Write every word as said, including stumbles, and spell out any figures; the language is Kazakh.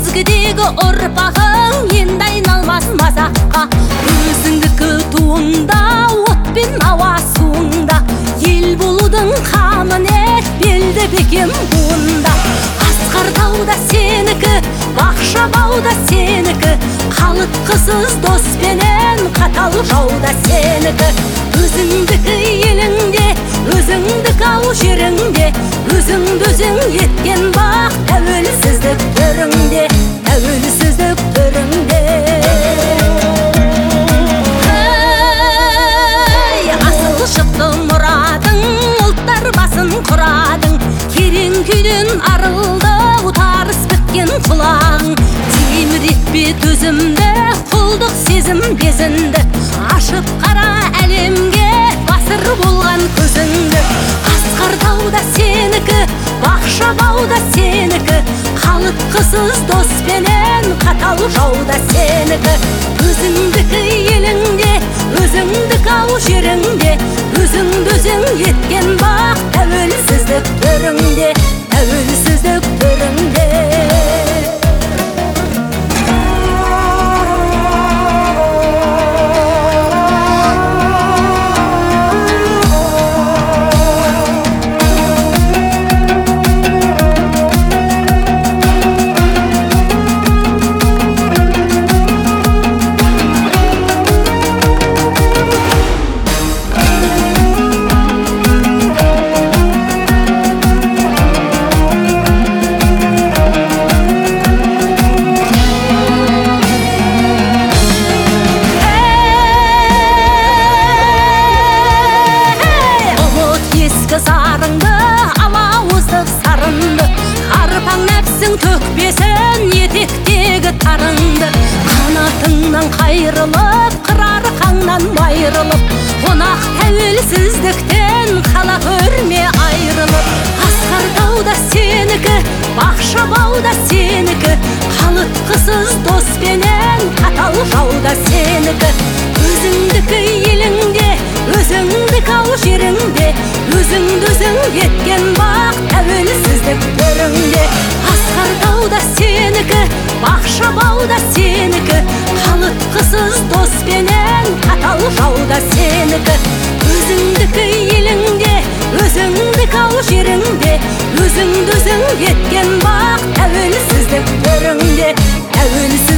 ізгідегі ұрпағың енді айналмас мазаққа. Өзіңдікі туында, отпен ауа суында, ел болудың қамын ет, белді бекем буында. Асқар тауда сенікі, бақша бауда сенікі, қалыtқысыз доспенен қатал жауда сенікі. Өзіңдікі еліңде, өзіңдік ау жеріңде, өзіңді өзің еткен бақ, тәуелсіздік төріңде, тәуелсіздік төріңде. Асыл шықты мұрадың, ұлттар басын құрадың, керен күйден арылды, ұтарыс біткен құлағың. Темір етпе төзімді, құлдық сезім безінді, ашып қара әлемге басыр болған көзіңді. Асқар тауда сенікі, бақша бауда сенікі, қалыtқысыз доспенен қатал жауда сенікі. Өзіңдікі еліңде, өзіңдік ау жеріңде, өзіңді өзің еткен бақ, тәуелсіздік төріңде, тәуелсіздік төріңде. Төкпесін етектегі тарыңды, қанатыңнан қайрылып, қырар қаңнан майрылып, қонақ тәуелсіздіктен қала көрме айрылып. Асқар тауда сенікі, бақша бауда сенікі, қалыtқысыз доспенен қатал жауда сенікі. Өзіңдікі еліңде, өзіңдік ау жеріңде, өзіңді өзің еткен бақ, тәуелсіздік төріңде. Асқар тауда сенікі, бақша бауда сенікі, қалыtқысыз доспенен қатал жауда сенікі. Өзіңдікі еліңде, өзіңдік ау жеріңде, өзіңді өзің еткен бақ, тәуелсіздік төріңде, тәуелсіздік